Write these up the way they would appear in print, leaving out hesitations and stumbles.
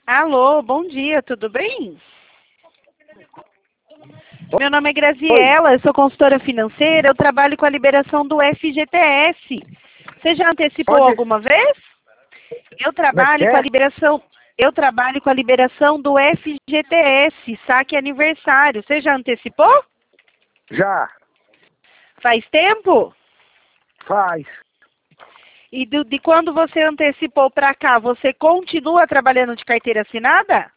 Alô, bom dia, tudo bem? Meu nome é Oi. Graziela, eu sou consultora financeira, eu trabalho com a liberação do FGTS. Você já antecipou Onde? alguma vez? Eu Como é que trabalho com a é? liberação do FGTS, saque aniversário. Você já antecipou? Já. Faz tempo? Faz. E de quando você antecipou para cá, você continua trabalhando de carteira assinada?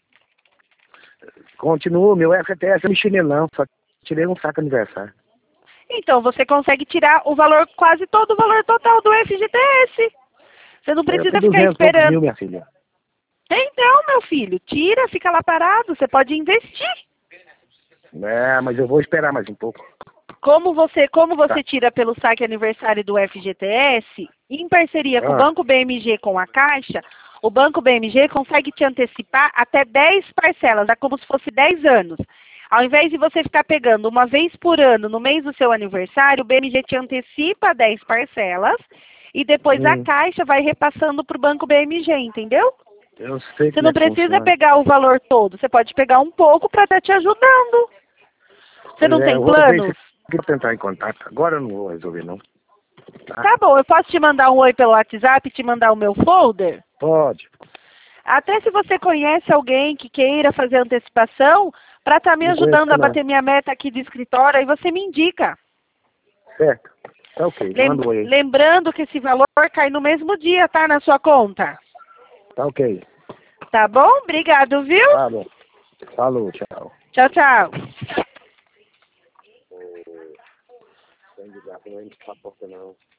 Continuo. Meu FTS eu mexi nele não. Só tirei um saco aniversário. Então você consegue tirar o valor, quase todo o valor total do FGTS. Você não Foi precisa ficar 200 e poucos esperando. mil, minha filha. Então, meu filho, tira, fica lá parado, você pode investir. É, mas eu vou esperar mais um pouco. Como você Tá. tira pelo saque aniversário do FGTS, em parceria com o Ah, Banco BMG com a Caixa, o Banco BMG consegue te antecipar até 10 parcelas, é como se fosse 10 anos. Ao invés de você ficar pegando uma vez por ano no mês do seu aniversário, o BMG te antecipa 10 parcelas e depois a hum, Caixa vai repassando para o Banco BMG, entendeu? eu sei Você como não é que precisa funciona. pegar o valor todo, você pode pegar um pouco para estar te ajudando. Você Pois não é, tem eu vou ver se planos? eu vou tentar em contato. Agora eu não vou resolver não. Tá? Tá bom, eu posso te mandar um oi pelo WhatsApp e te mandar o meu folder? Pode. Até se você conhece alguém que queira fazer antecipação, para estar me Não conheço ajudando a não. bater minha meta aqui de escritório, aí você me indica. Certo. Tá ok. Manda um oi aí. Lembrando que esse valor cai no mesmo dia, tá? Na sua conta. Tá ok. Tá bom? Obrigado, viu? Tá bom. Falou, tchau. Tchau, tchau. Sem ligar, não entra pra porta não.